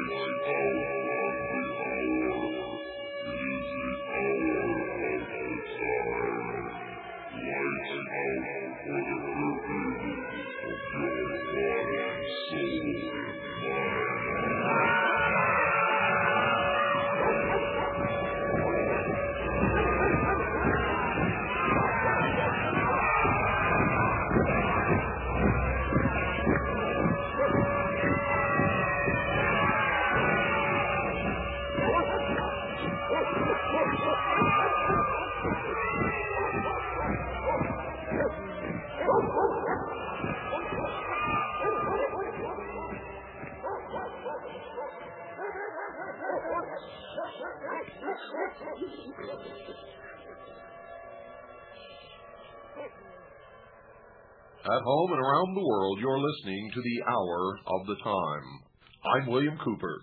At home and around the world, you're listening to the Hour of the Time. I'm William Cooper.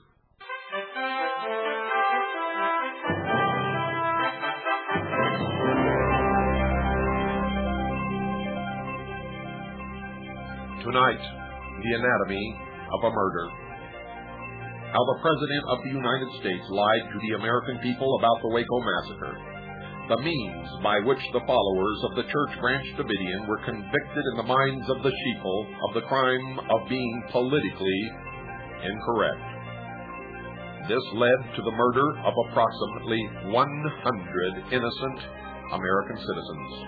Tonight, the anatomy of a murder. How the President of the United States lied to the American people about the Waco massacre. The means by which the followers of the Church Branch Davidian were convicted in the minds of the sheeple of the crime of being politically incorrect. This led to the murder of approximately 100 innocent American citizens.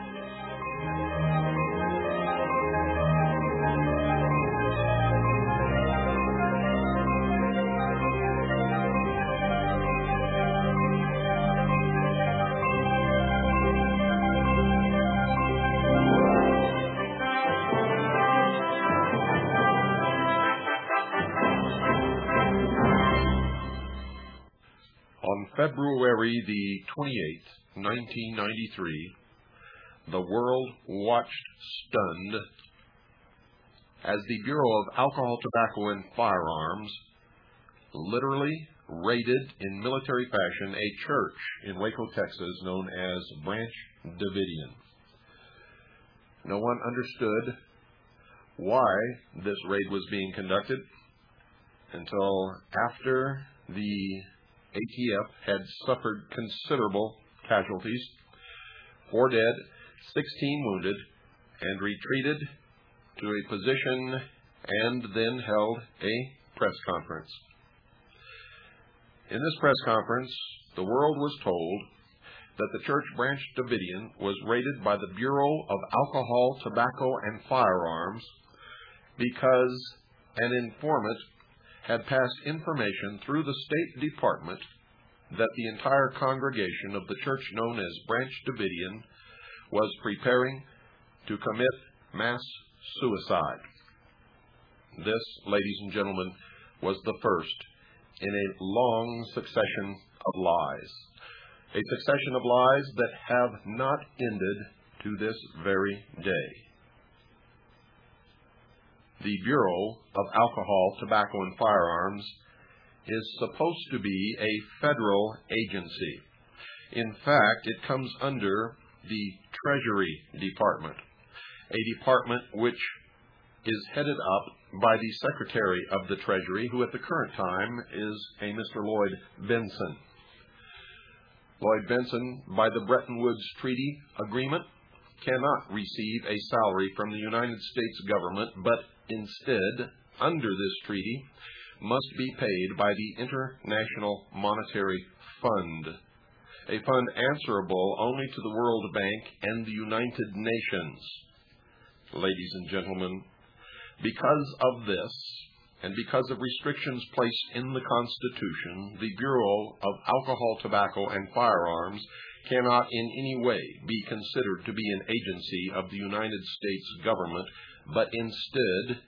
On February the 28th, 1993, the world watched stunned as the Bureau of Alcohol, Tobacco, and Firearms literally raided in military fashion a church in Waco, Texas, known as Branch Davidian. No one understood why this raid was being conducted until after the ATF had suffered considerable casualties, 4 dead, 16 wounded, and retreated to a position and then held a press conference. In this press conference, the world was told that the Church Branch Davidian was raided by the Bureau of Alcohol, Tobacco, and Firearms because an informant had passed information through the State Department that the entire congregation of the church known as Branch Davidian was preparing to commit mass suicide. This, ladies and gentlemen, was the first in a long succession of lies. A succession of lies that have not ended to this very day. The Bureau of Alcohol, Tobacco, and Firearms is supposed to be a federal agency. In fact, it comes under the Treasury Department, a department which is headed up by the Secretary of the Treasury, who at the current time is a Mr. Lloyd Bentsen. Lloyd Bentsen, by the Bretton Woods Treaty Agreement, cannot receive a salary from the United States government, but instead, under this treaty, must be paid by the International Monetary Fund, a fund answerable only to the World Bank and the United Nations. Ladies and gentlemen, because of this, and because of restrictions placed in the Constitution, the Bureau of Alcohol, Tobacco, and Firearms cannot in any way be considered to be an agency of the United States government, but instead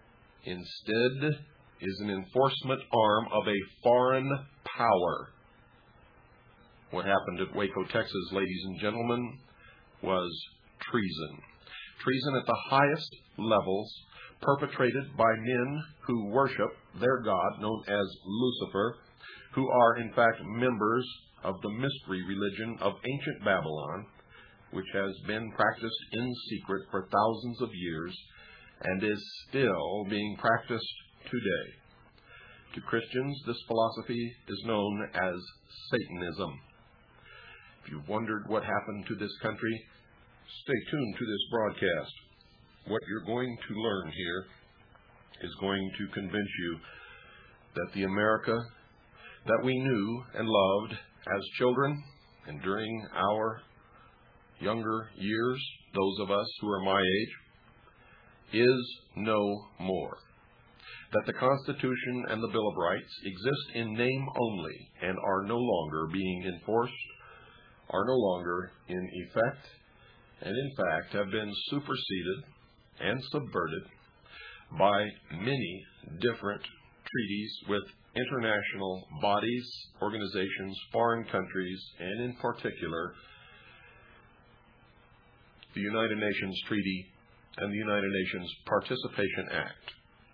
is an enforcement arm of a foreign power. What happened at Waco, Texas, ladies and gentlemen, was treason. Treason at the highest levels, perpetrated by men who worship their god, known as Lucifer, who are in fact members of the mystery religion of ancient Babylon, which has been practiced in secret for thousands of years and is still being practiced today. To Christians, this philosophy is known as Satanism. If you've wondered what happened to this country, stay tuned to this broadcast. What you're going to learn here is going to convince you that the America that we knew and loved as children and during our younger years, those of us who are my age, is no more. That the Constitution and the Bill of Rights exist in name only and are no longer being enforced, are no longer in effect, and in fact have been superseded and subverted by many different treaties with international bodies, organizations, foreign countries, and in particular, the United Nations Treaty and the United Nations Participation Act.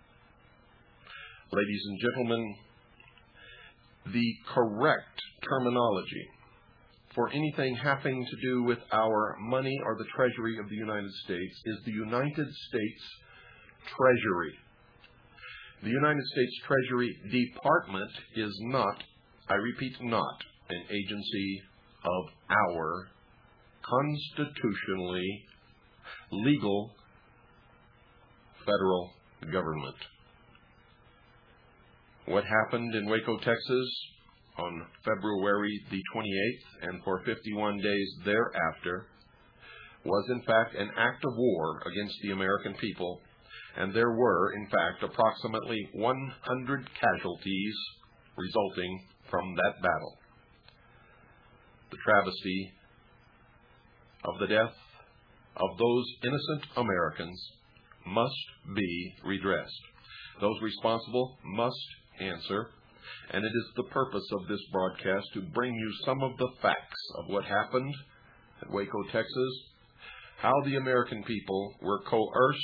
Ladies and gentlemen, the correct terminology for anything having to do with our money or the Treasury of the United States is the United States Treasury. The United States Treasury Department is not, I repeat, not an agency of our constitutionally legal federal government. What happened in Waco, Texas on February the 28th and for 51 days thereafter was in fact an act of war against the American people, and there were in fact approximately 100 casualties resulting from that battle. The travesty of the death of those innocent Americans must be redressed. Those responsible must answer, and it is the purpose of this broadcast to bring you some of the facts of what happened at Waco, Texas, how the American people were coerced,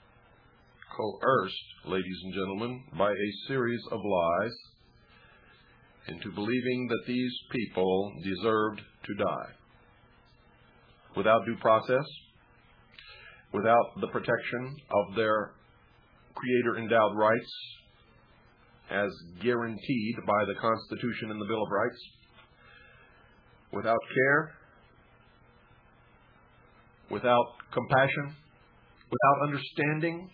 ladies and gentlemen, by a series of lies into believing that these people deserved to die. Without due process, without the protection of their Creator-endowed rights as guaranteed by the Constitution and the Bill of Rights, without care, without compassion, without understanding.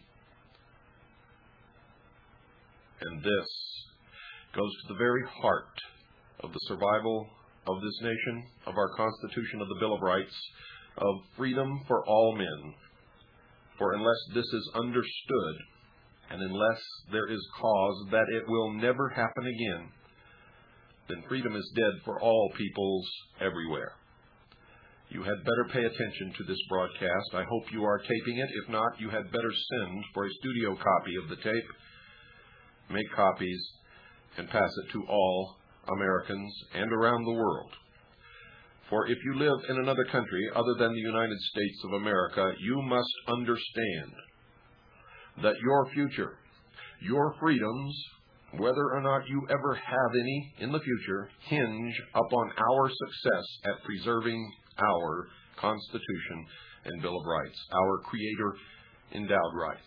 And this goes to the very heart of the survival of this nation, of our Constitution, of the Bill of Rights, of freedom for all men. For unless this is understood, and unless there is cause that it will never happen again, then freedom is dead for all peoples everywhere. You had better pay attention to this broadcast. I hope you are taping it. If not, you had better send for a studio copy of the tape, make copies, and pass it to all Americans and around the world. For if you live in another country other than the United States of America, you must understand that your future, your freedoms, whether or not you ever have any in the future, hinge upon our success at preserving our Constitution and Bill of Rights, our Creator-endowed rights.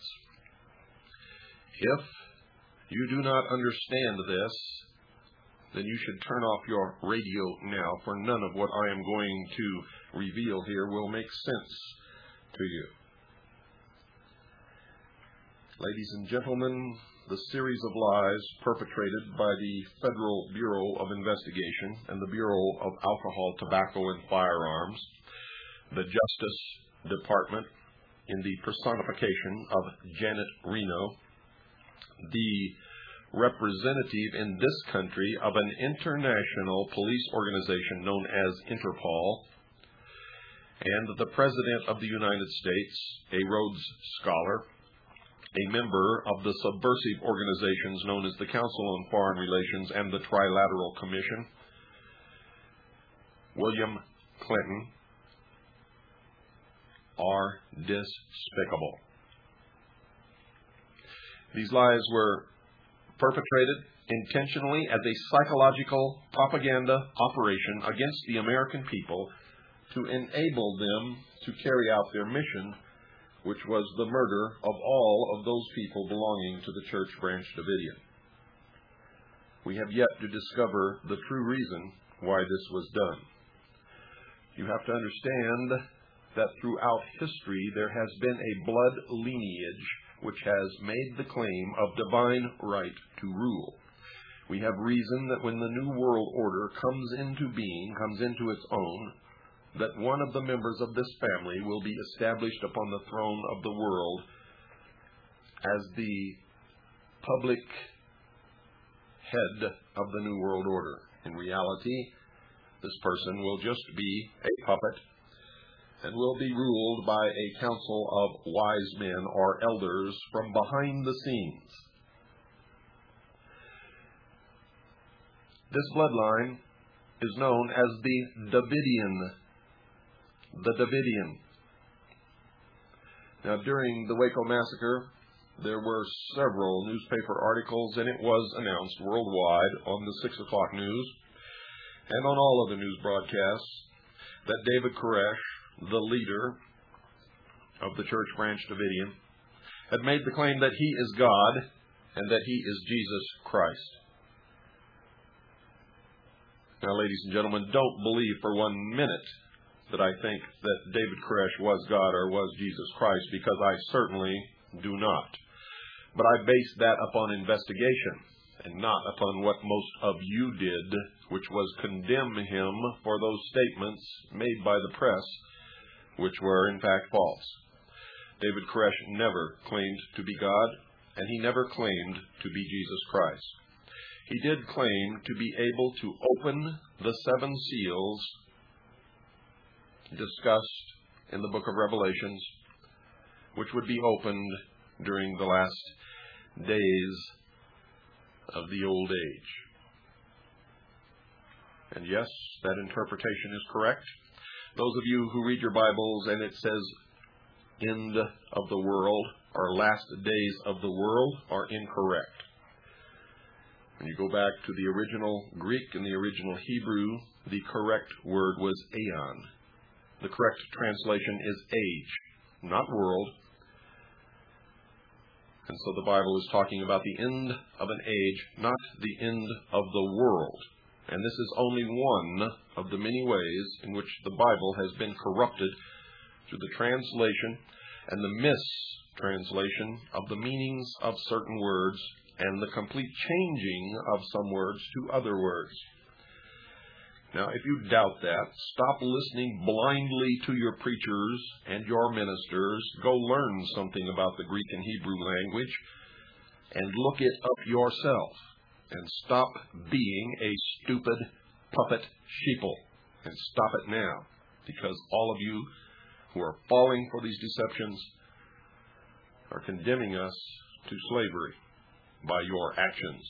If you do not understand this, then you should turn off your radio now, for none of what I am going to reveal here will make sense to you. Ladies and gentlemen, the series of lies perpetrated by the Federal Bureau of Investigation and the Bureau of Alcohol, Tobacco, and Firearms, the Justice Department in the personification of Janet Reno, the representative in this country of an international police organization known as Interpol, and the President of the United States, a Rhodes Scholar, a member of the subversive organizations known as the Council on Foreign Relations and the Trilateral Commission, William Clinton, are despicable. These lies were perpetrated intentionally as a psychological propaganda operation against the American people to enable them to carry out their mission, which was the murder of all of those people belonging to the Church Branch Davidian. We have yet to discover the true reason why this was done. You have to understand that throughout history there has been a blood lineage which has made the claim of divine right to rule. We have reason that when the New World Order comes into being, comes into its own, that one of the members of this family will be established upon the throne of the world as the public head of the New World Order. In reality, this person will just be a puppet and will be ruled by a council of wise men or elders from behind the scenes. This bloodline is known as the Davidian. The Davidian. Now, during the Waco massacre, there were several newspaper articles, and it was announced worldwide on the 6 o'clock news and on all of the news broadcasts that David Koresh, the leader of the Church Branch Davidian, had made the claim that he is God and that he is Jesus Christ. Now, ladies and gentlemen, don't believe for 1 minute that I think that David Koresh was God or was Jesus Christ, because I certainly do not. But I base that upon investigation and not upon what most of you did, which was condemn him for those statements made by the press, which were in fact false. David Koresh never claimed to be God, and he never claimed to be Jesus Christ. He did claim to be able to open the 7 seals discussed in the book of Revelations, which would be opened during the last days of the old age. And yes, that interpretation is correct. Those of you who read your Bibles and it says end of the world or last days of the world are incorrect. When you go back to the original Greek and the original Hebrew, the correct word was aeon. The correct translation is age, not world. And so the Bible is talking about the end of an age, not the end of the world. And this is only one of the many ways in which the Bible has been corrupted through the translation and the mistranslation of the meanings of certain words and the complete changing of some words to other words. Now, if you doubt that, stop listening blindly to your preachers and your ministers. Go learn something about the Greek and Hebrew language and look it up yourself. And stop being a stupid puppet sheeple. And stop it now, because all of you who are falling for these deceptions are condemning us to slavery by your actions.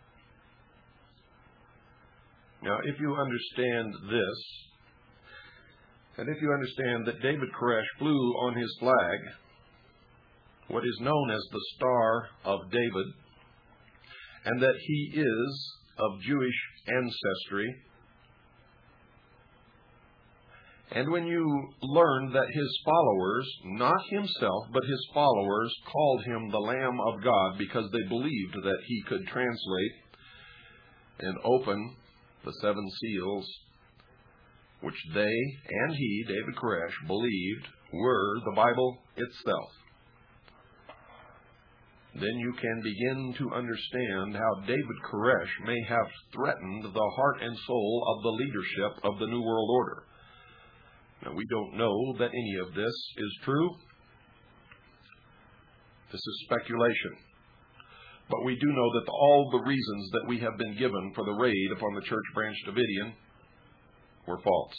Now, if you understand this, and if you understand that David Koresh flew on his flag what is known as the Star of David, and that he is of Jewish ancestry, and when you learn that his followers, not himself, but his followers, called him the Lamb of God because they believed that he could translate and open the 7 seals, which they and he, David Koresh, believed were the Bible itself, then you can begin to understand how David Koresh may have threatened the heart and soul of the leadership of the New World Order. Now, we don't know that any of this is true. This is speculation. But we do know that all the reasons that we have been given for the raid upon the Church Branch Davidian were false.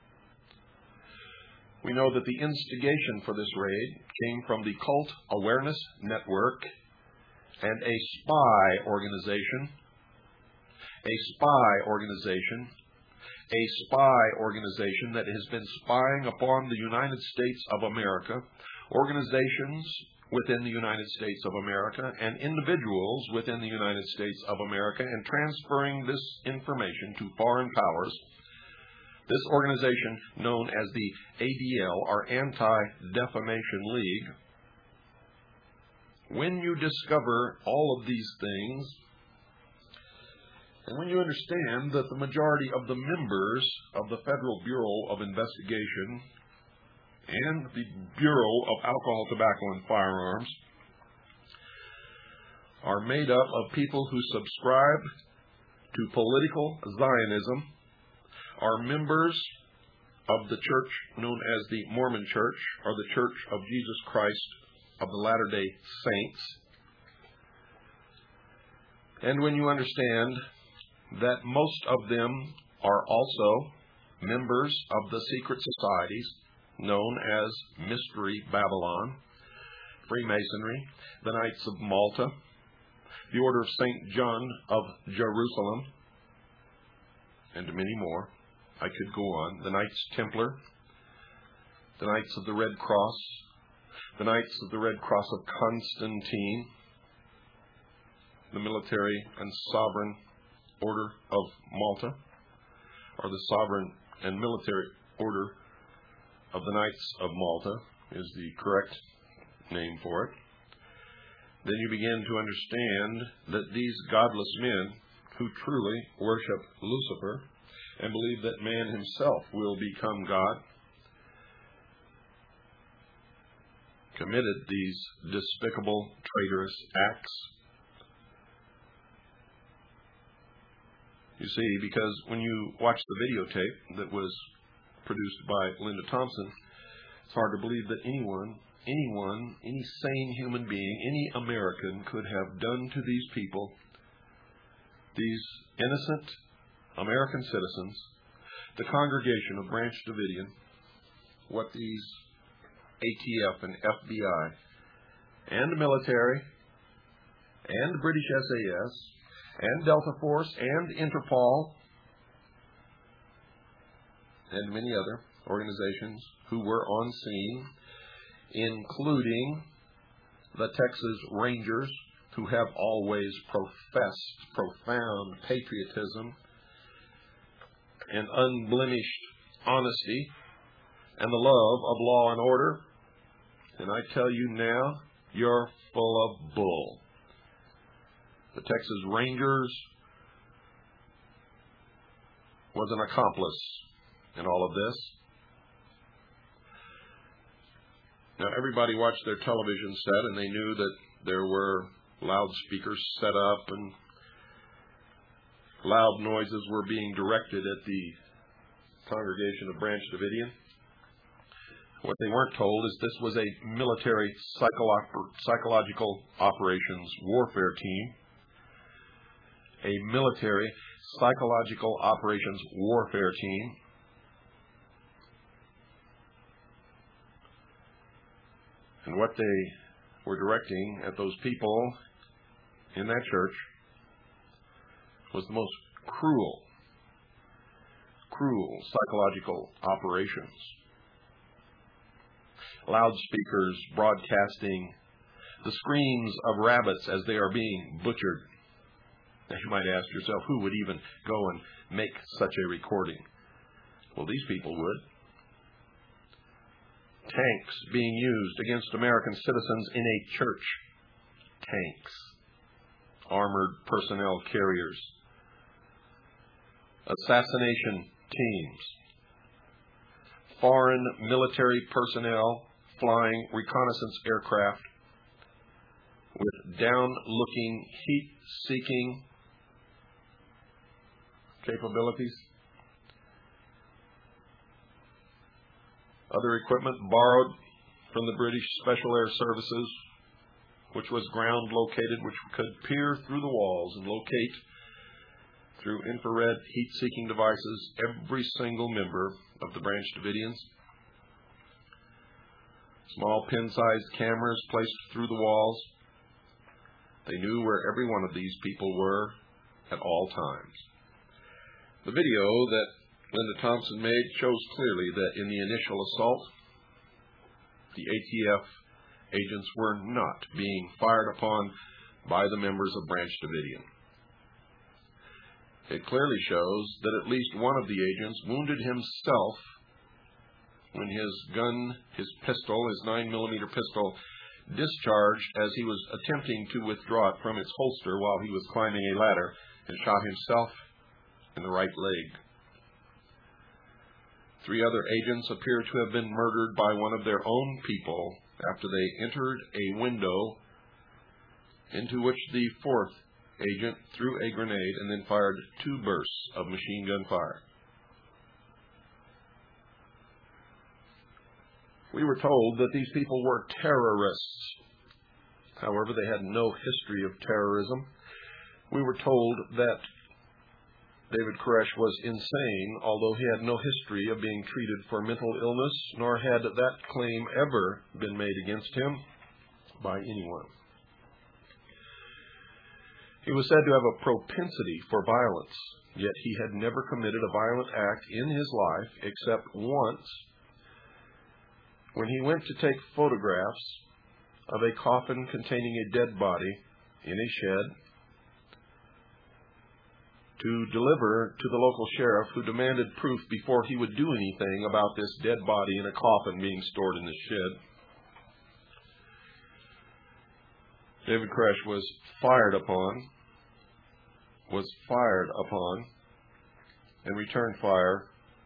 We know that the instigation for this raid came from the Cult Awareness Network and a spy organization that has been spying upon the United States of America, organizations within the United States of America, and individuals within the United States of America, and transferring this information to foreign powers. This organization, known as the ADL, or Anti-Defamation League, when you discover all of these things, And when you understand that the majority of the members of the Federal Bureau of Investigation and the Bureau of Alcohol, Tobacco, and Firearms are made up of people who subscribe to political Zionism, are members of the church known as the Mormon Church, or the Church of Jesus Christ of the Latter-day Saints, and when you understand that most of them are also members of the secret societies known as Mystery Babylon, Freemasonry, the Knights of Malta, the Order of St. John of Jerusalem, and many more. I could go on. The Knights Templar, the Knights of the Red Cross, the Knights of the Red Cross of Constantine, the Military and Sovereign Order of Malta, or the Sovereign and Military Order of the Knights of Malta is the correct name for it. Then you begin to understand that these godless men who truly worship Lucifer and believe that man himself will become God committed these despicable, traitorous acts. You see, because when you watch the videotape that was produced by Linda Thompson, it's hard to believe that anyone, any sane human being, any American could have done to these people, these innocent American citizens, the congregation of Branch Davidian, what these ATF and FBI and the military and British SAS and Delta Force and Interpol and many other organizations who were on scene, including the Texas Rangers, who have always professed profound patriotism and unblemished honesty and the love of law and order. And I tell you now, you're full of bull. The Texas Rangers was an accomplice in all of this. Now, everybody watched their television set, and they knew that there were loudspeakers set up and loud noises were being directed at the congregation of Branch Davidian. What they weren't told is this was a military psychological operations warfare team. A military psychological operations warfare team. And what they were directing at those people in that church was the most cruel psychological operations. Loudspeakers broadcasting the screams of rabbits as they are being butchered. Now you might ask yourself, who would even go and make such a recording? Well, these people would. Tanks being used against American citizens in a church. Tanks. Armored personnel carriers. Assassination teams. Foreign military personnel flying reconnaissance aircraft with down-looking, heat-seeking capabilities. Other equipment borrowed from the British Special Air Services, which was ground-located, which could peer through the walls and locate through infrared heat-seeking devices every single member of the Branch Davidians. Small pin-sized cameras placed through the walls. They knew where every one of these people were at all times. The video that Linda Thompson made shows clearly that in the initial assault, the ATF agents were not being fired upon by the members of Branch Davidian. It clearly shows that at least one of the agents wounded himself when his gun, his pistol, his 9mm pistol, discharged as he was attempting to withdraw it from its holster while he was climbing a ladder and shot himself in the right leg. 3 other agents appear to have been murdered by one of their own people after they entered a window into which the 4th agent threw a grenade and then fired 2 bursts of machine gun fire. We were told that these people were terrorists. However, they had no history of terrorism. We were told that David Koresh was insane, although he had no history of being treated for mental illness, nor had that claim ever been made against him by anyone. He was said to have a propensity for violence, yet he had never committed a violent act in his life except once when he went to take photographs of a coffin containing a dead body in a shed to deliver to the local sheriff, who demanded proof before he would do anything about this dead body in a coffin being stored in the shed. David Koresh was fired upon and returned fire.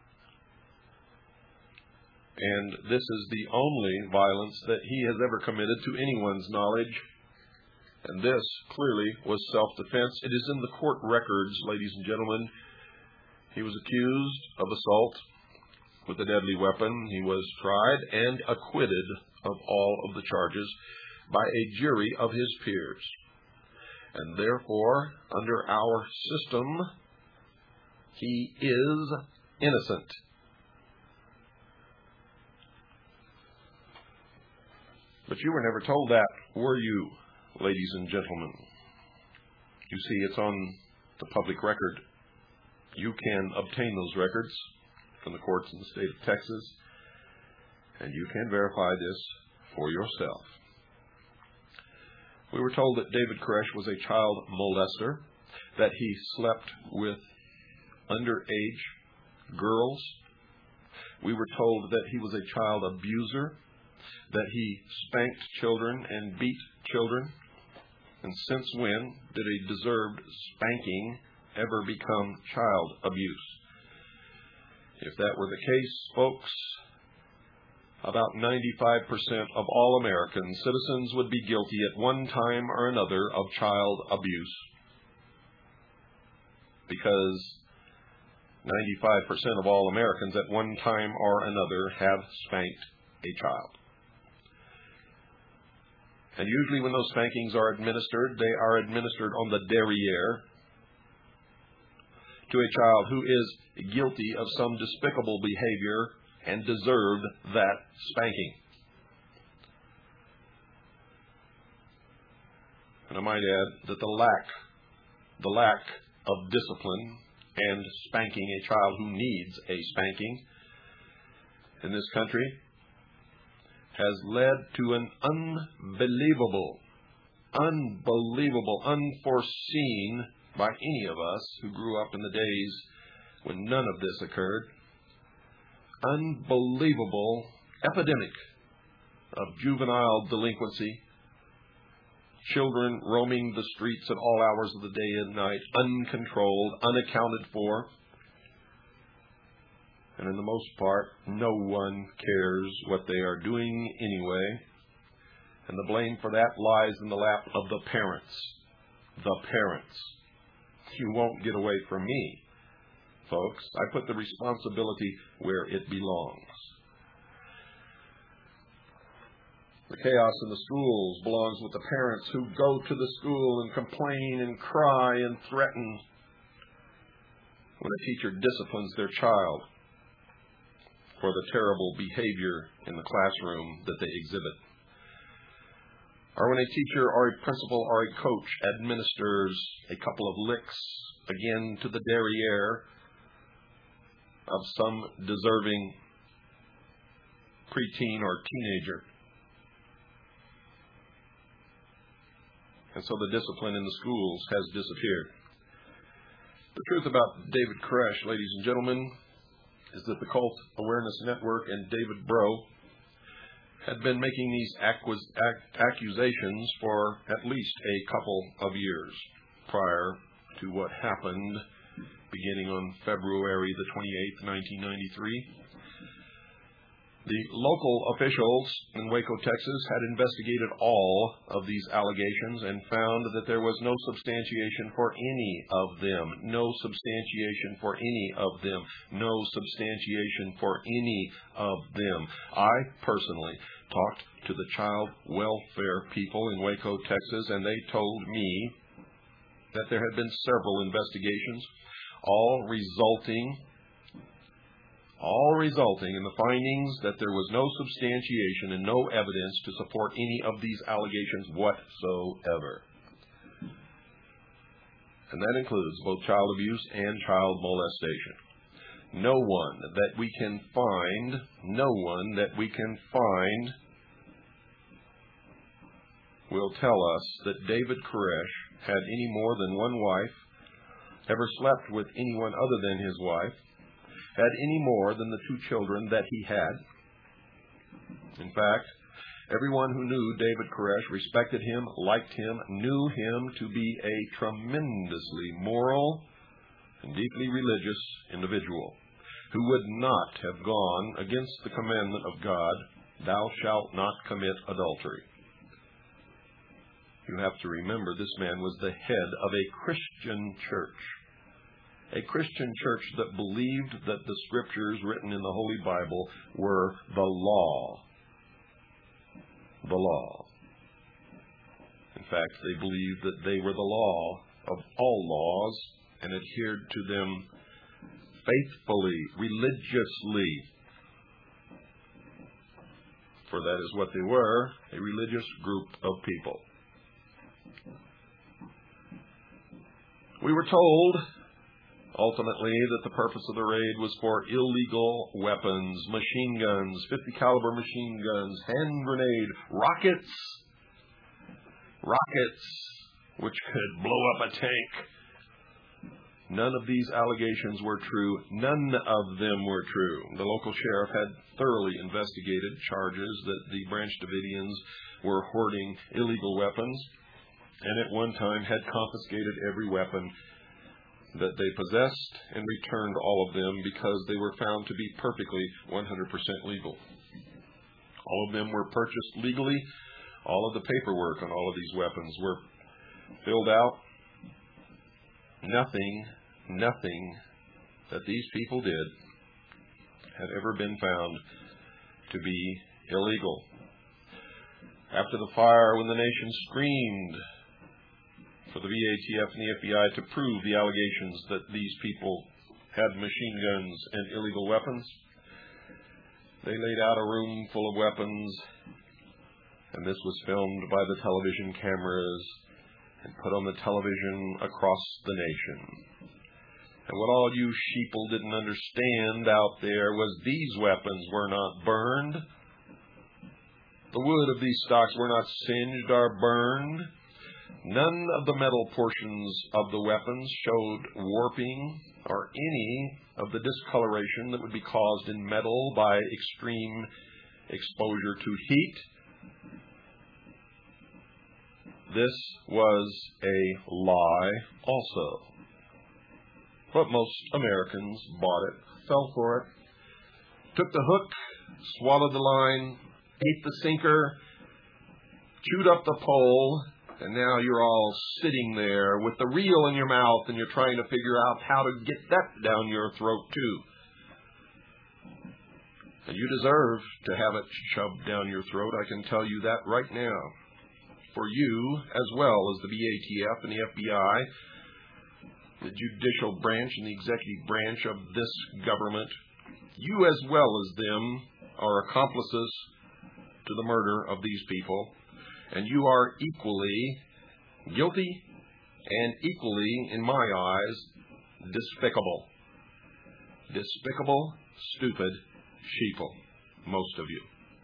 And this is the only violence that he has ever committed to anyone's knowledge. And this clearly was self-defense. It is in the court records, ladies and gentlemen. He was accused of assault with a deadly weapon. He was tried and acquitted of all of the charges by a jury of his peers. And therefore, under our system, he is innocent. But you were never told that, were you, ladies and gentlemen? You see, it's on the public record. You can obtain those records from the courts in the state of Texas, and you can verify this for yourself. We were told that David Koresh was a child molester, that he slept with underage girls. We were told that he was a child abuser, that he spanked children and beat children. And since when did a deserved spanking ever become child abuse? If that were the case, folks, about 95% of all American citizens would be guilty at one time or another of child abuse, because 95% of all Americans at one time or another have spanked a child. And usually when those spankings are administered, they are administered on the derriere to a child who is guilty of some despicable behavior and deserved that spanking. And I might add that the lack of discipline and spanking a child who needs a spanking in this country has led to an unbelievable, unforeseen by any of us who grew up in the days when none of this occurred, unbelievable epidemic of juvenile delinquency, children roaming the streets at all hours of the day and night, uncontrolled, unaccounted for. And in the most part, no one cares what they are doing anyway. And the blame for that lies in the lap of the parents. The parents. You won't get away from me, folks. I put the responsibility where it belongs. The chaos in the schools belongs with the parents who go to the school and complain and cry and threaten when a teacher disciplines their child for the terrible behavior in the classroom that they exhibit. Or when a teacher or a principal or a coach administers a couple of licks, again to the derriere of some deserving preteen or teenager. And so the discipline in the schools has disappeared. The truth about David Koresh, ladies and gentlemen, is that the Cult Awareness Network and David Breaux had been making these accusations for at least a couple of years prior to what happened beginning on February the 28th, 1993. The local officials in Waco, Texas, had investigated all of these allegations and found that there was no substantiation for any of them. No substantiation for any of them. No substantiation for any of them. I personally talked to the child welfare people in Waco, Texas, and they told me that there had been several investigations, all resulting in the findings that there was no substantiation and no evidence to support any of these allegations whatsoever. And that includes both child abuse and child molestation. No one that we can find will tell us that David Koresh had any more than one wife, ever slept with anyone other than his wife, had any more than the 2 children that he had. In fact, everyone who knew David Koresh respected him, liked him, knew him to be a tremendously moral and deeply religious individual who would not have gone against the commandment of God, "Thou shalt not commit adultery." You have to remember this man was the head of a Christian church. A Christian church that believed that the scriptures written in the Holy Bible were the law. The law. In fact, they believed that they were the law of all laws and adhered to them faithfully, religiously. For that is what they were, a religious group of people. We were told ultimately that the purpose of the raid was for illegal weapons, machine guns, 50 caliber machine guns, hand grenade, rockets, which could blow up a tank. None of these allegations were true. None of them were true. The local sheriff had thoroughly investigated charges that the Branch Davidians were hoarding illegal weapons, and at one time had confiscated every weapon that they possessed and returned all of them because they were found to be perfectly 100% legal. All of them were purchased legally. All of the paperwork on all of these weapons were filled out. Nothing that these people did had ever been found to be illegal. After the fire, when the nation screamed for the BATF and the FBI to prove the allegations that these people had machine guns and illegal weapons, they laid out a room full of weapons, and this was filmed by the television cameras and put on the television across the nation. And what all you sheeple didn't understand out there was these weapons were not burned. The wood of these stocks were not singed or burned. None of the metal portions of the weapons showed warping or any of the discoloration that would be caused in metal by extreme exposure to heat. This was a lie also. But most Americans bought it, fell for it, took the hook, swallowed the line, ate the sinker, chewed up the pole, and now you're all sitting there with the reel in your mouth and you're trying to figure out how to get that down your throat too. And you deserve to have it shoved down your throat, I can tell you that right now. For you, as well as the BATF and the FBI, the judicial branch and the executive branch of this government, you as well as them are accomplices to the murder of these people, and you are equally guilty and equally, in my eyes, despicable. Despicable, stupid sheeple, most of you.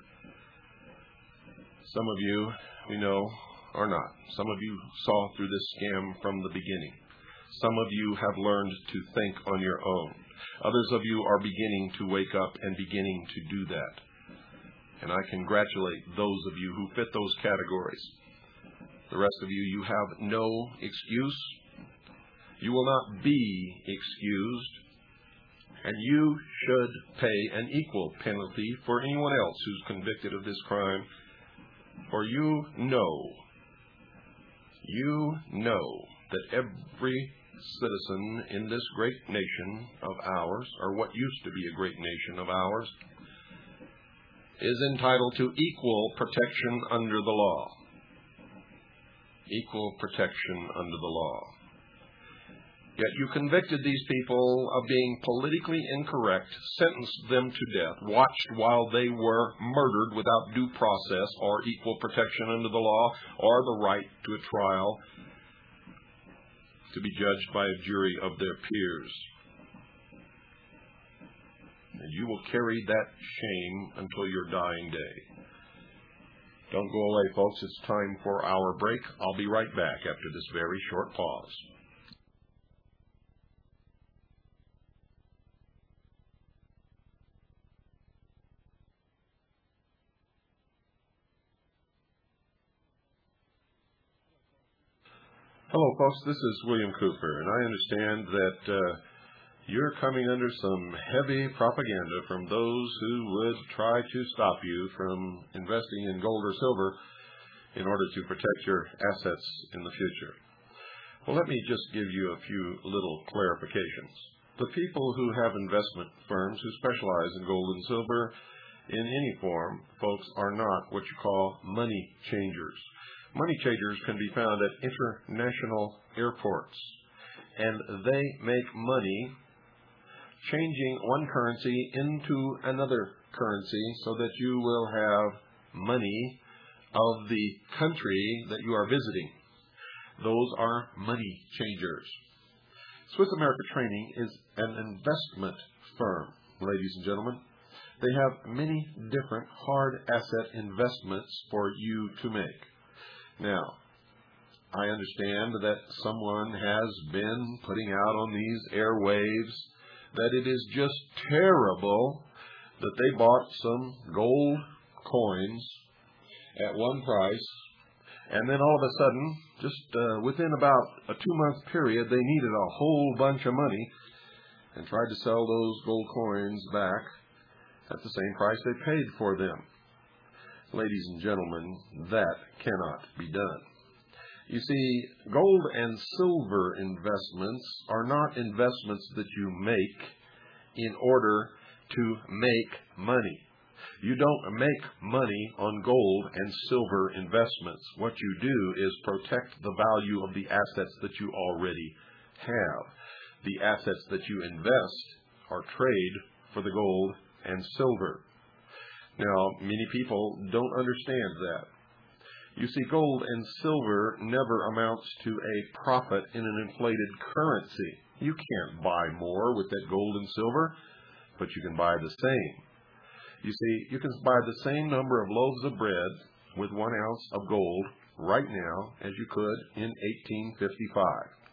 Some of you, we know, are not. Some of you saw through this scam from the beginning. Some of you have learned to think on your own. Others of you are beginning to wake up and beginning to do that. And I congratulate those of you who fit those categories. The rest of you, you have no excuse. You will not be excused, and you should pay an equal penalty for anyone else who's convicted of this crime. For you know that every citizen in this great nation of ours, or what used to be a great nation of ours, is entitled to equal protection under the law. Equal protection under the law. Yet you convicted these people of being politically incorrect, sentenced them to death, watched while they were murdered without due process or equal protection under the law or the right to a trial to be judged by a jury of their peers. And you will carry that shame until your dying day. Don't go away, folks. It's time for our break. I'll be right back after this very short pause. Hello, folks. This is William Cooper, and I understand that you're coming under some heavy propaganda from those who would try to stop you from investing in gold or silver in order to protect your assets in the future. Well, let me just give you a few little clarifications. The people who have investment firms who specialize in gold and silver in any form, folks, are not what you call money changers. Money changers can be found at international airports, and they make money changing one currency into another currency so that you will have money of the country that you are visiting. Those are money changers. Swiss America Training is an investment firm, ladies and gentlemen. They have many different hard asset investments for you to make. Now, I understand that someone has been putting out on these airwaves that it is just terrible that they bought some gold coins at one price, and then all of a sudden, just within about a 2-month period, they needed a whole bunch of money and tried to sell those gold coins back at the same price they paid for them. Ladies and gentlemen, that cannot be done. You see, gold and silver investments are not investments that you make in order to make money. You don't make money on gold and silver investments. What you do is protect the value of the assets that you already have. The assets that you invest are trade for the gold and silver. Now, many people don't understand that. You see, gold and silver never amounts to a profit in an inflated currency. You can't buy more with that gold and silver, but you can buy the same. You see, you can buy the same number of loaves of bread with 1 ounce of gold right now as you could in 1855.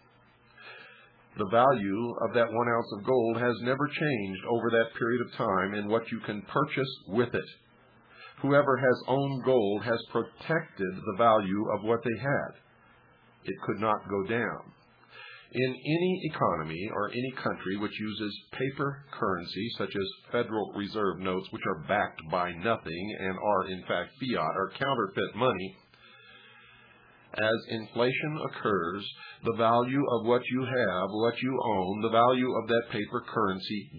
The value of that 1 ounce of gold has never changed over that period of time in what you can purchase with it. Whoever has owned gold has protected the value of what they had. It could not go down. In any economy or any country which uses paper currency, such as Federal Reserve notes, which are backed by nothing and are in fact fiat or counterfeit money, as inflation occurs, the value of what you have, what you own, the value of that paper currency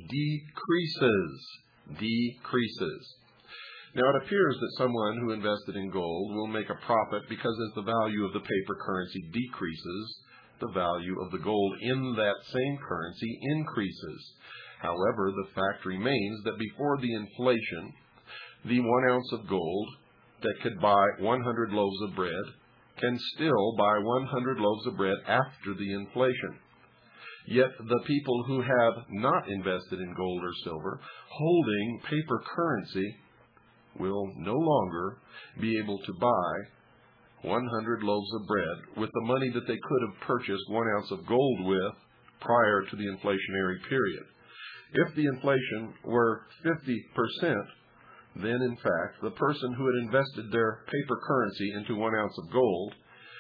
decreases. Now, it appears that someone who invested in gold will make a profit because as the value of the paper currency decreases, the value of the gold in that same currency increases. However, the fact remains that before the inflation, the 1 ounce of gold that could buy 100 loaves of bread can still buy 100 loaves of bread after the inflation. Yet the people who have not invested in gold or silver, holding paper currency, will no longer be able to buy 100 loaves of bread with the money that they could have purchased 1 ounce of gold with prior to the inflationary period. If the inflation were 50%, then in fact the person who had invested their paper currency into 1 ounce of gold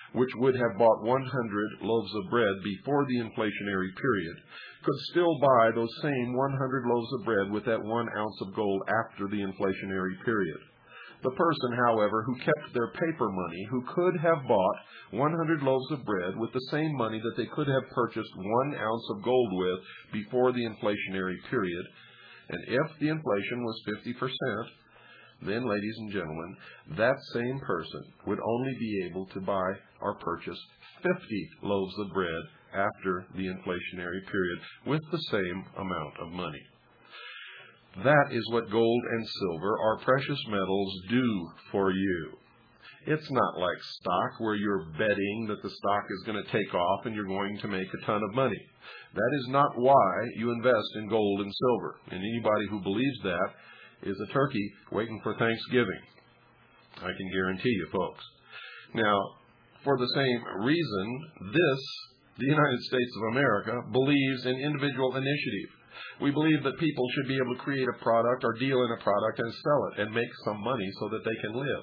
which would have bought 100 loaves of bread before the inflationary period, could still buy those same 100 loaves of bread with that 1 ounce of gold after the inflationary period. The person, however, who kept their paper money, who could have bought 100 loaves of bread with the same money that they could have purchased 1 ounce of gold with before the inflationary period, and if the inflation was 50%, then, ladies and gentlemen, that same person would only be able to buy or purchase 50 loaves of bread after the inflationary period with the same amount of money. That is what gold and silver, our precious metals, do for you. It's not like stock where you're betting that the stock is going to take off and you're going to make a ton of money. That is not why you invest in gold and silver. And anybody who believes that is a turkey waiting for Thanksgiving. I can guarantee you, folks. Now, for the same reason, the United States of America, believes in individual initiative. We believe that people should be able to create a product or deal in a product and sell it and make some money so that they can live.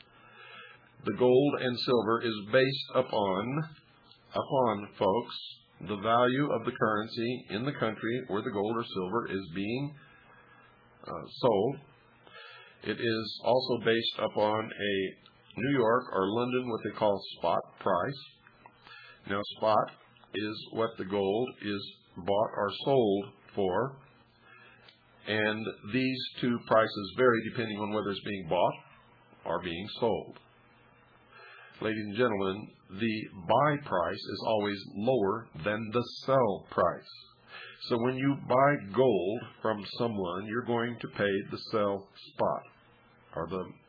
The gold and silver is based upon, folks, the value of the currency in the country where the gold or silver is being sold. It is also based upon a New York or London, what they call spot price. Now, spot is what the gold is bought or sold for, and these two prices vary depending on whether it's being bought or being sold. Ladies and gentlemen, the buy price is always lower than the sell price. So when you buy gold from someone, you're going to pay the sell spot, or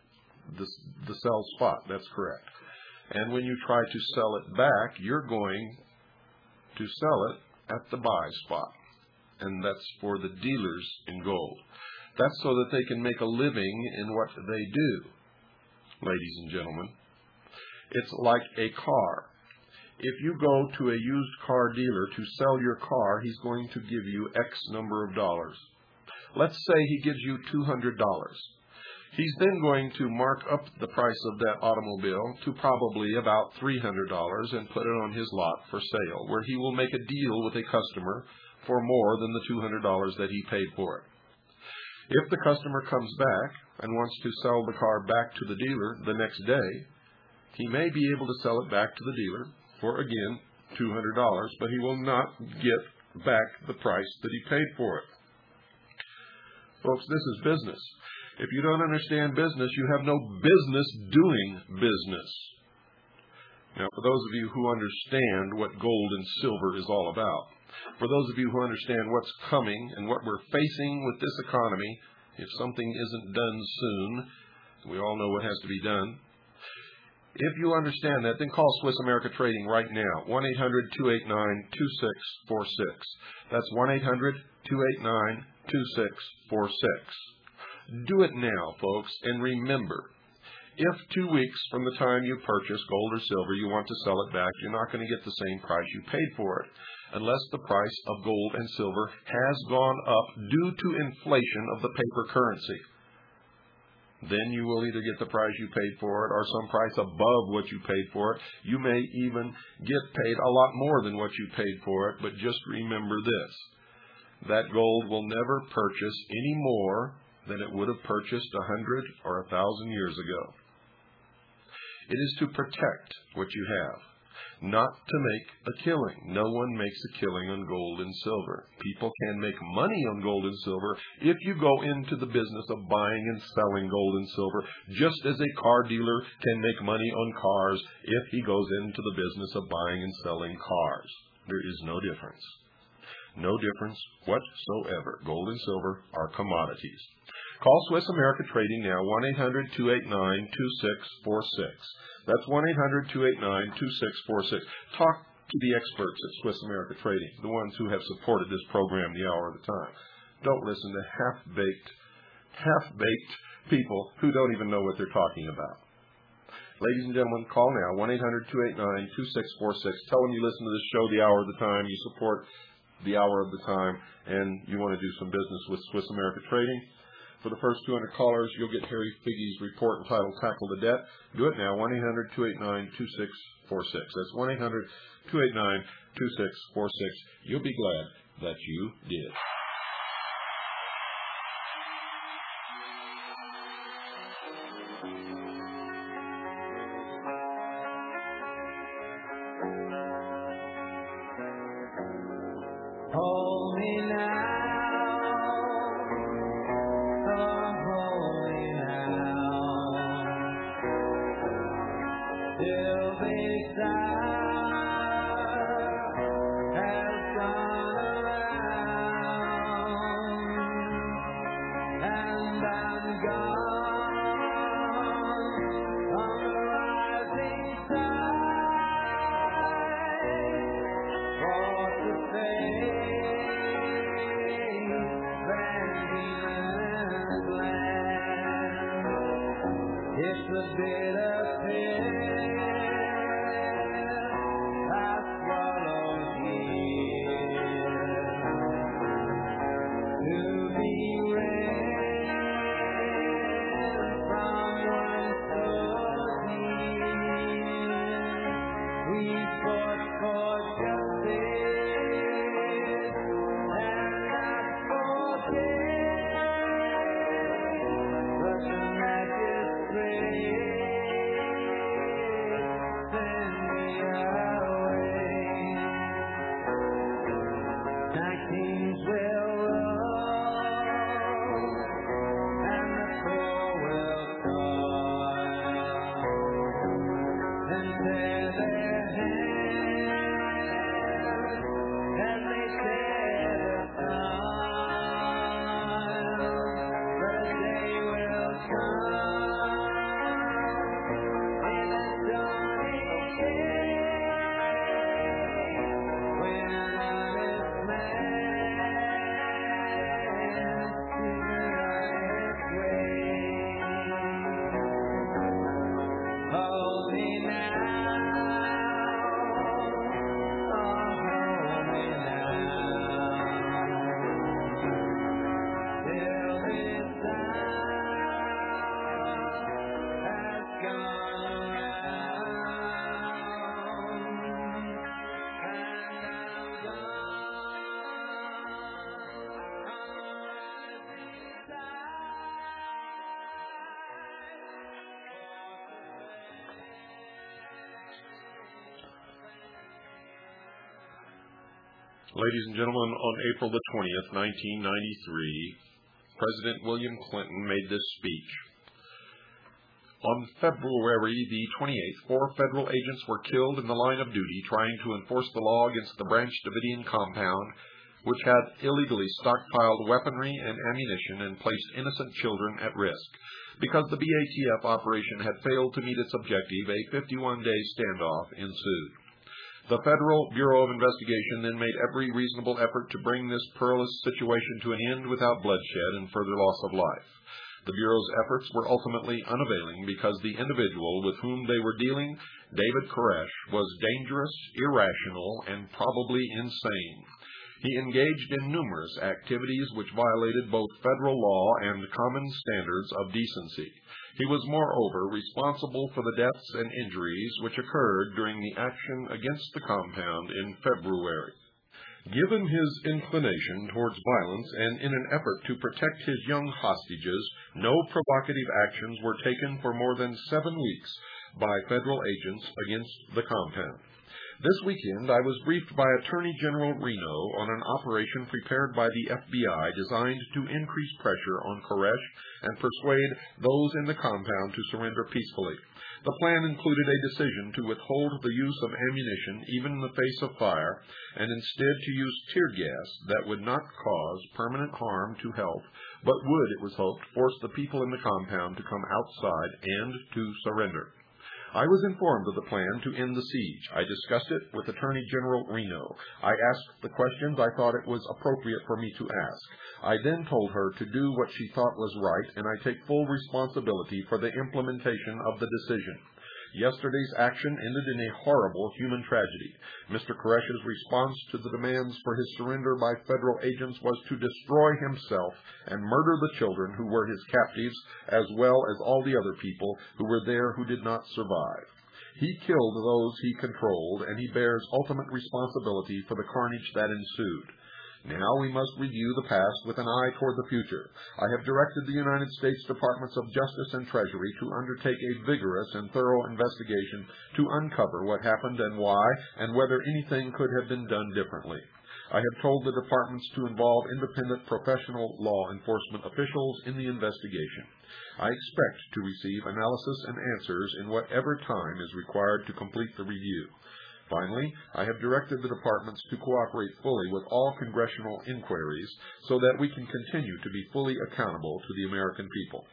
the sell spot. That's correct. And when you try to sell it back, you're going to sell it at the buy spot. And that's for the dealers in gold. That's so that they can make a living in what they do, ladies and gentlemen. It's like a car. If you go to a used car dealer to sell your car, he's going to give you X number of dollars. Let's say he gives you $200. He's then going to mark up the price of that automobile to probably about $300 and put it on his lot for sale, where he will make a deal with a customer for more than the $200 that he paid for it. If the customer comes back and wants to sell the car back to the dealer the next day, he may be able to sell it back to the dealer for, again, $200, but he will not get back the price that he paid for it. Folks, this is business. If you don't understand business, you have no business doing business. Now, for those of you who understand what gold and silver is all about, for those of you who understand what's coming and what we're facing with this economy, if something isn't done soon, we all know what has to be done. If you understand that, then call Swiss America Trading right now, 1-800-289-2646. That's 1-800-289-2646. Do it now, folks, and remember, if 2 weeks from the time you purchase gold or silver, you want to sell it back, you're not going to get the same price you paid for it, unless the price of gold and silver has gone up due to inflation of the paper currency. Then you will either get the price you paid for it or some price above what you paid for it. You may even get paid a lot more than what you paid for it, but just remember this. That gold will never purchase any more than it would have purchased 100 or 1,000 years ago. It is to protect what you have, not to make a killing. No one makes a killing on gold and silver. People can make money on gold and silver if you go into the business of buying and selling gold and silver, just as a car dealer can make money on cars if he goes into the business of buying and selling cars. There is no difference. No difference whatsoever. Gold and silver are commodities. Call Swiss America Trading now, 1-800-289-2646. That's 1-800-289-2646. Talk to the experts at Swiss America Trading, the ones who have supported this program the hour of the time. Don't listen to half-baked people who don't even know what they're talking about. Ladies and gentlemen, call now, 1-800-289-2646. Tell them you listen to this show the hour of the time, you support the hour of the time, and you want to do some business with Swiss America Trading. For the first 200 callers, you'll get Harry Figge's report entitled Tackle the Debt. Do it now, 1-800-289-2646. That's 1-800-289-2646. You'll be glad that you did. Hold me now, oh, hold me now, till this hour has gone around, and I'm gone on the rising tide, for to face it's a bitter pill I swallowed here, to be raised from one so near. We fought for justice and not for death, but the magistrate send me away. My kings will rule, and the poor will toil, and tear their hands as they tear the soil. But a day will come in a dawning age when an honest man sees the honest way. Hold me now, oh, hold me now, till this hour has gone around, and I'm gone on the rising Ladies and gentlemen, on April the 20th, 1993, President William Clinton made this speech. On February the 28th, 4 federal agents were killed in the line of duty trying to enforce the law against the Branch Davidian compound, which had illegally stockpiled weaponry and ammunition and placed innocent children at risk. Because the BATF operation had failed to meet its objective, a 51-day standoff ensued. The Federal Bureau of Investigation then made every reasonable effort to bring this perilous situation to an end without bloodshed and further loss of life. The Bureau's efforts were ultimately unavailing because the individual with whom they were dealing, David Koresh, was dangerous, irrational, and probably insane. He engaged in numerous activities which violated both federal law and common standards of decency. He was moreover responsible for the deaths and injuries which occurred during the action against the compound in February. Given his inclination towards violence and in an effort to protect his young hostages, no provocative actions were taken for more than 7 weeks by federal agents against the compound. This weekend, I was briefed by Attorney General Reno on an operation prepared by the FBI designed to increase pressure on Koresh and persuade those in the compound to surrender peacefully. The plan included a decision to withhold the use of ammunition even in the face of fire, and instead to use tear gas that would not cause permanent harm to health, but would, it was hoped, force the people in the compound to come outside and to surrender. I was informed of the plan to end the siege. I discussed it with Attorney General Reno. I asked the questions I thought it was appropriate for me to ask. I then told her to do what she thought was right, and I take full responsibility for the implementation of the decision. Yesterday's action ended in a horrible human tragedy. Mr. Koresh's response to the demands for his surrender by federal agents was to destroy himself and murder the children who were his captives, as well as all the other people who were there who did not survive. He killed those he controlled, and he bears ultimate responsibility for the carnage that ensued. Now we must review the past with an eye toward the future. I have directed the United States Departments of Justice and Treasury to undertake a vigorous and thorough investigation to uncover what happened and why, and whether anything could have been done differently. I have told the departments to involve independent professional law enforcement officials in the investigation. I expect to receive analysis and answers in whatever time is required to complete the review. Finally, I have directed the departments to cooperate fully with all congressional inquiries so that we can continue to be fully accountable to the American people.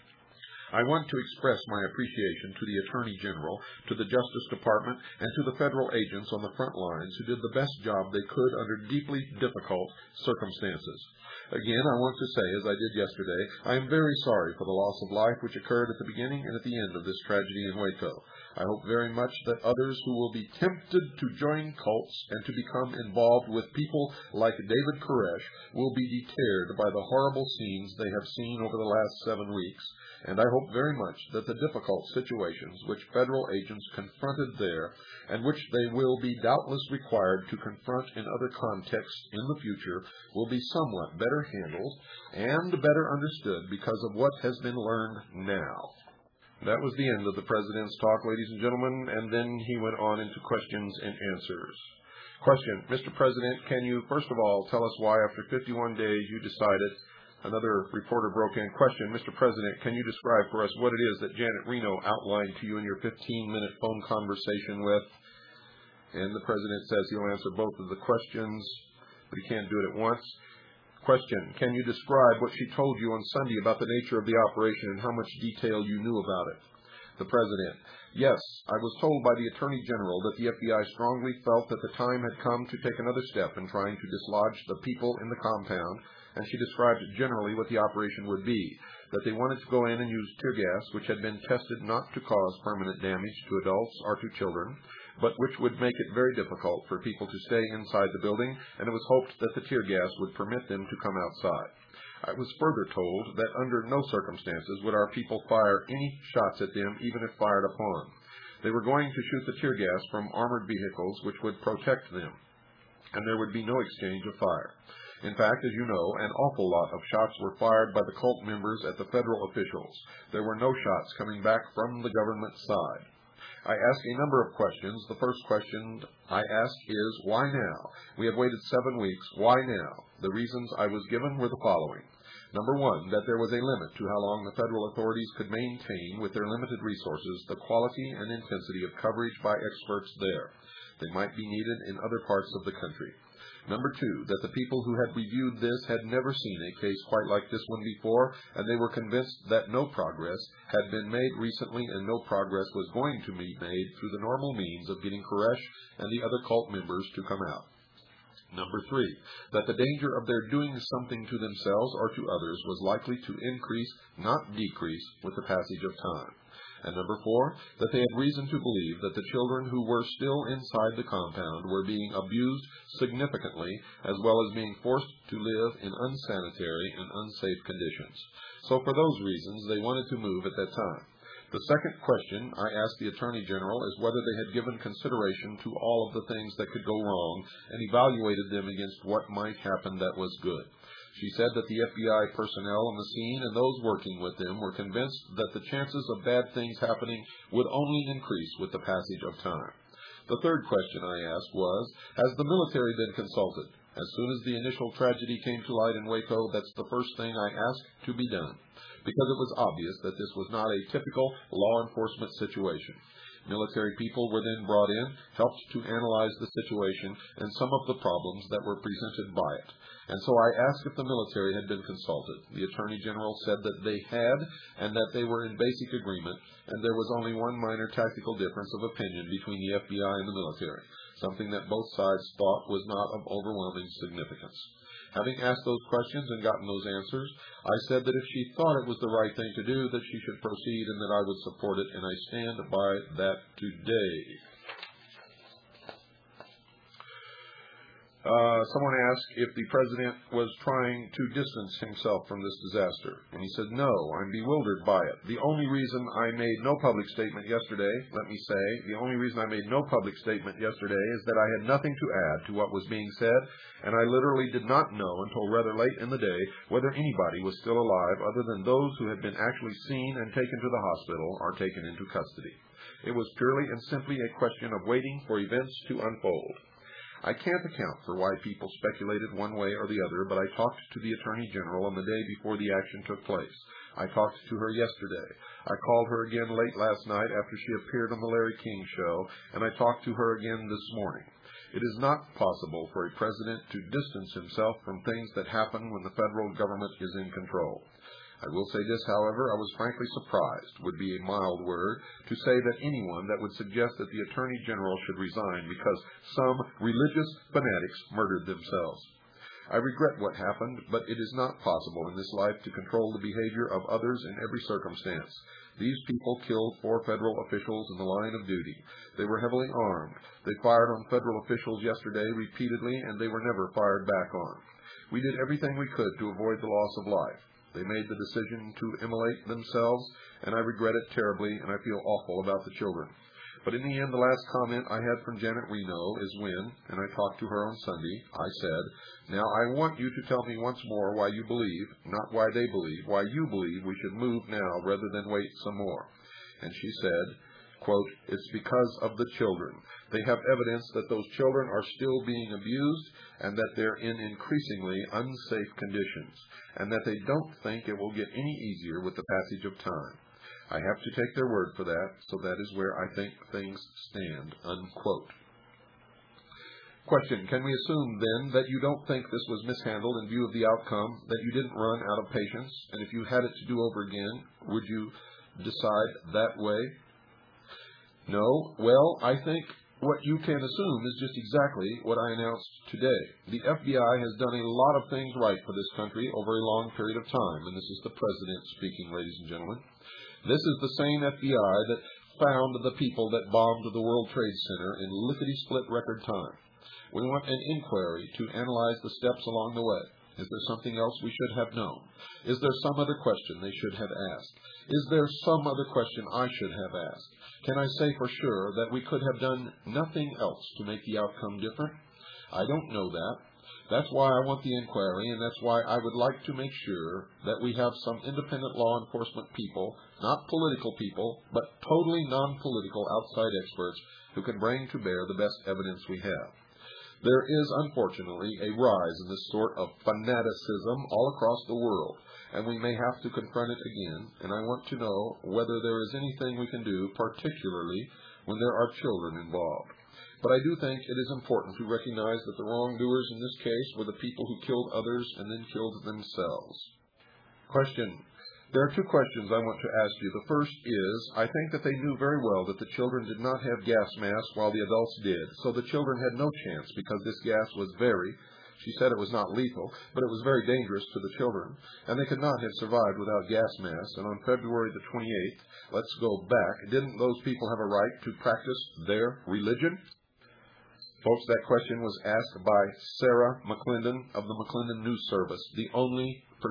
I want to express my appreciation to the Attorney General, to the Justice Department, and to the federal agents on the front lines who did the best job they could under deeply difficult circumstances. Again, I want to say, as I did yesterday, I am very sorry for the loss of life which occurred at the beginning and at the end of this tragedy in Waco. I hope very much that others who will be tempted to join cults and to become involved with people like David Koresh will be deterred by the horrible scenes they have seen over the last 7 weeks. And I hope very much that the difficult situations which federal agents confronted there, and which they will be doubtless required to confront in other contexts in the future, will be somewhat better handled and better understood because of what has been learned now. That was the end of the President's talk, ladies and gentlemen, and then he went on into questions and answers. Question: Mr. President, can you first of all tell us why after 51 days you decided... Another reporter broke in. Question: Mr. President, can you describe for us what it is that Janet Reno outlined to you in your 15-minute phone conversation with? And the President says he'll answer both of the questions, but he can't do it at once. Question: Can you describe what she told you on Sunday about the nature of the operation and how much detail you knew about it? The President: Yes, I was told by the Attorney General that the FBI strongly felt that the time had come to take another step in trying to dislodge the people in the compound, and she described generally what the operation would be, that they wanted to go in and use tear gas, which had been tested not to cause permanent damage to adults or to children, but which would make it very difficult for people to stay inside the building, and it was hoped that the tear gas would permit them to come outside. I was further told that under no circumstances would our people fire any shots at them, even if fired upon. They were going to shoot the tear gas from armored vehicles which would protect them, and there would be no exchange of fire. In fact, as you know, an awful lot of shots were fired by the cult members at the federal officials. There were no shots coming back from the government side. I asked a number of questions. The first question I asked is, why now? We have waited 7 weeks. Why now? The reasons I was given were the following. Number one, that there was a limit to how long the federal authorities could maintain, with their limited resources, the quality and intensity of coverage by experts there. They might be needed in other parts of the country. Number two, that the people who had reviewed this had never seen a case quite like this one before, and they were convinced that no progress had been made recently and no progress was going to be made through the normal means of getting Koresh and the other cult members to come out. Number three, that the danger of their doing something to themselves or to others was likely to increase, not decrease, with the passage of time. And number four, that they had reason to believe that the children who were still inside the compound were being abused significantly, as well as being forced to live in unsanitary and unsafe conditions. So for those reasons, they wanted to move at that time. The second question I asked the Attorney General is whether they had given consideration to all of the things that could go wrong and evaluated them against what might happen that was good. She said that the FBI personnel on the scene and those working with them were convinced that the chances of bad things happening would only increase with the passage of time. The third question I asked was, has the military been consulted? As soon as the initial tragedy came to light in Waco, that's the first thing I asked to be done, because it was obvious that this was not a typical law enforcement situation. Military people were then brought in, helped to analyze the situation and some of the problems that were presented by it. And so I asked if the military had been consulted. The Attorney General said that they had, and that they were in basic agreement, and there was only one minor tactical difference of opinion between the FBI and the military, something that both sides thought was not of overwhelming significance. Having asked those questions and gotten those answers, I said that if she thought it was the right thing to do, that she should proceed and that I would support it, and I stand by that today. Someone asked if the president was trying to distance himself from this disaster, and he said, no, I'm bewildered by it. The only reason I made no public statement yesterday, is that I had nothing to add to what was being said, and I literally did not know until rather late in the day whether anybody was still alive other than those who had been actually seen and taken to the hospital or taken into custody. It was purely and simply a question of waiting for events to unfold. I can't account for why people speculated one way or the other, but I talked to the Attorney General on the day before the action took place. I talked to her yesterday. I called her again late last night after she appeared on the Larry King Show, and I talked to her again this morning. It is not possible for a president to distance himself from things that happen when the federal government is in control. I will say this, however, I was frankly surprised, would be a mild word, to say that anyone that would suggest that the Attorney General should resign because some religious fanatics murdered themselves. I regret what happened, but it is not possible in this life to control the behavior of others in every circumstance. These people killed 4 federal officials in the line of duty. They were heavily armed. They fired on federal officials yesterday repeatedly, and they were never fired back on. We did everything we could to avoid the loss of life. They made the decision to immolate themselves, and I regret it terribly, and I feel awful about the children. But in the end, the last comment I had from Janet Reno is when, and I talked to her on Sunday, I said, now I want you to tell me once more why you believe, not why they believe, why you believe we should move now rather than wait some more. And she said, quote, it's because of the children. They have evidence that those children are still being abused and that they're in increasingly unsafe conditions, and that they don't think it will get any easier with the passage of time. I have to take their word for that, so that is where I think things stand, unquote. Question, can we assume then that you don't think this was mishandled in view of the outcome, that you didn't run out of patience, and if you had it to do over again, would you decide that way? No. Well, I think what you can assume is just exactly what I announced today. The FBI has done a lot of things right for this country over a long period of time, and this is the President speaking, ladies and gentlemen. This is the same FBI that found the people that bombed the World Trade Center in lickety-split record time. We want an inquiry to analyze the steps along the way. Is there something else we should have known? Is there some other question they should have asked? Is there some other question I should have asked? Can I say for sure that we could have done nothing else to make the outcome different? I don't know that. That's why I want the inquiry, and that's why I would like to make sure that we have some independent law enforcement people, not political people, but totally non-political outside experts who can bring to bear the best evidence we have. There is, unfortunately, a rise in this sort of fanaticism all across the world, and we may have to confront it again, and I want to know whether there is anything we can do, particularly when there are children involved. But I do think it is important to recognize that the wrongdoers in this case were the people who killed others and then killed themselves. Question. There are 2 questions I want to ask you. The first is, I think that they knew very well that the children did not have gas masks while the adults did, so the children had no chance because this gas was she said it was not lethal, but it was very dangerous to the children, and they could not have survived without gas masks. And on February the 28th, let's go back, didn't those people have a right to practice their religion? Folks, that question was asked by Sarah McClendon of the McClendon News Service, the only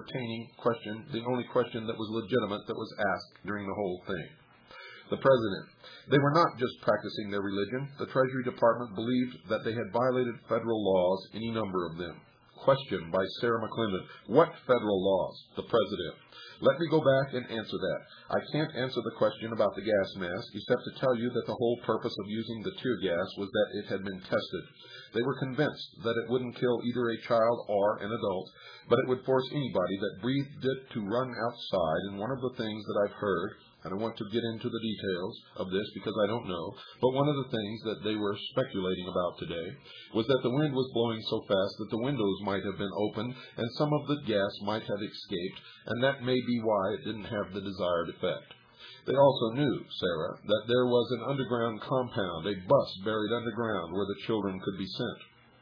question that was legitimate that was asked during the whole thing. The President. They were not just practicing their religion. The Treasury Department believed that they had violated federal laws, any number of them. Question by Sarah McClendon. What federal laws? The President. Let me go back and answer that. I can't answer the question about the gas mask, except to tell you that the whole purpose of using the tear gas was that it had been tested. They were convinced that it wouldn't kill either a child or an adult, but it would force anybody that breathed it to run outside. And one of the things that I've heard, and I want to get into the details of this because I don't know, but one of the things that they were speculating about today was that the wind was blowing so fast that the windows might have been opened and some of the gas might have escaped, and that may be why it didn't have the desired effect. They also knew, Sarah, that there was an underground compound, a bus buried underground where the children could be sent.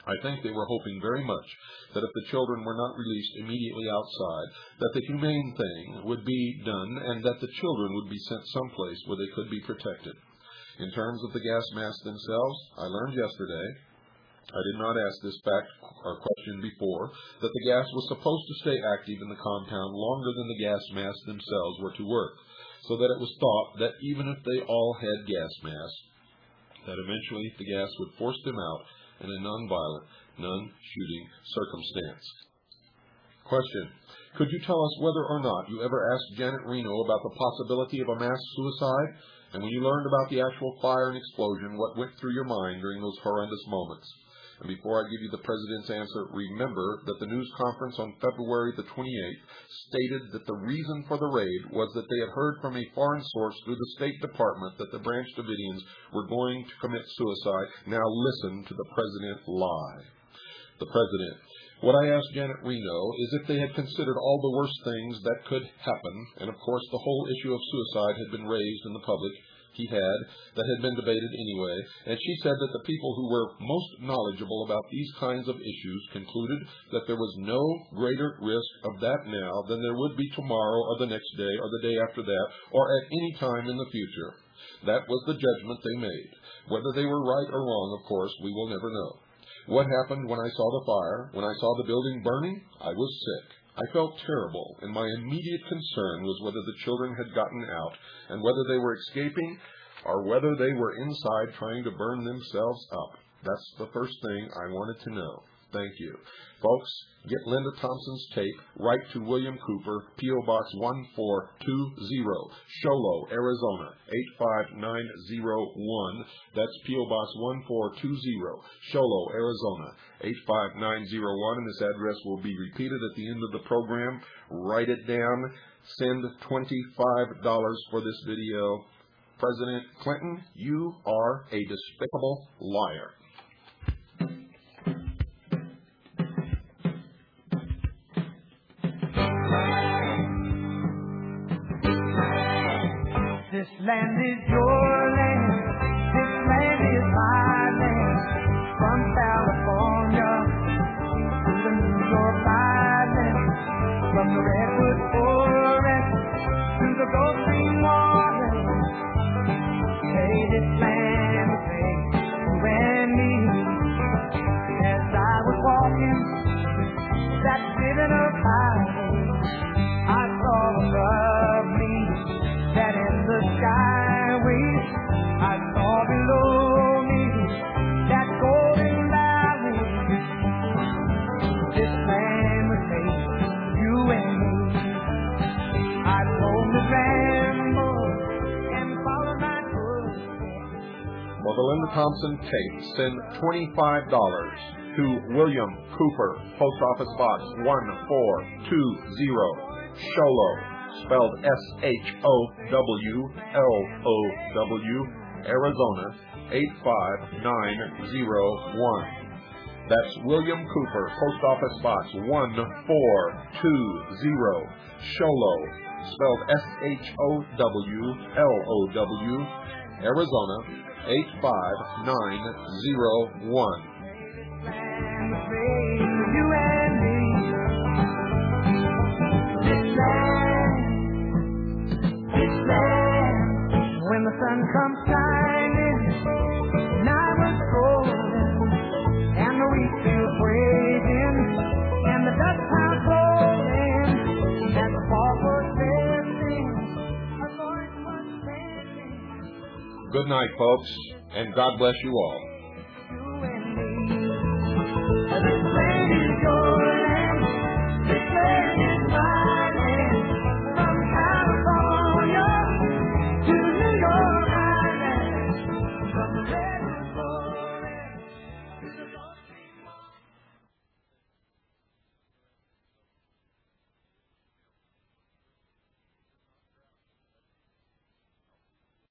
I think they were hoping very much that if the children were not released immediately outside, that the humane thing would be done and that the children would be sent someplace where they could be protected. In terms of the gas masks themselves, I learned yesterday, I did not ask this fact or question before, that the gas was supposed to stay active in the compound longer than the gas masks themselves were to work, so that it was thought that even if they all had gas masks, that eventually the gas would force them out in a non-violent, non-shooting circumstance. Question. Could you tell us whether or not you ever asked Janet Reno about the possibility of a mass suicide? And when you learned about the actual fire and explosion, what went through your mind during those horrendous moments? And before I give you the President's answer, remember that the news conference on February the 28th stated that the reason for the raid was that they had heard from a foreign source through the State Department that the Branch Davidians were going to commit suicide. Now listen to the President lie. The President. What I asked Janet Reno is if they had considered all the worst things that could happen, and of course the whole issue of suicide had been raised in the public. That had been debated anyway, and she said that the people who were most knowledgeable about these kinds of issues concluded that there was no greater risk of that now than there would be tomorrow or the next day or the day after that or at any time in the future. That was the judgment they made. Whether they were right or wrong, of course, we will never know. What happened when I saw the fire, when I saw the building burning? I was sick. I felt terrible, and my immediate concern was whether the children had gotten out, and whether they were escaping, or whether they were inside trying to burn themselves up. That's the first thing I wanted to know. Thank you. Folks, get Linda Thompson's tape. Write to William Cooper, P.O. Box 1420, Sholo, Arizona, 85901. That's P.O. Box 1420, Sholo, Arizona, 85901. And this address will be repeated at the end of the program. Write it down. Send $25 for this video. President Clinton, you are a despicable liar. This land is your land, this land is my land, from California to the New York Island, from the Redwood Forest to the Gulf Stream water. Hey, this land is made for you and me. As I was walking that ribbon of highway, I saw above me that in the skyways I saw below me that golden valley. This land was made for you and me. I told the ramble and followed my footsteps. For the Linda Thompson tape, send $25 to William Cooper, Post Office Box 1420, Sholo, spelled SHOWLOW, Arizona, 85901. That's William Cooper, Post Office Box 1420, Sholo, spelled SHOWLOW, Arizona, 85901. You and me. This land, when the sun comes shining, and I was golden, and the wheat fields raging, and the dust clouds rolling, and the fog was drifting, our voice was standing. Good night, folks, and God bless you all.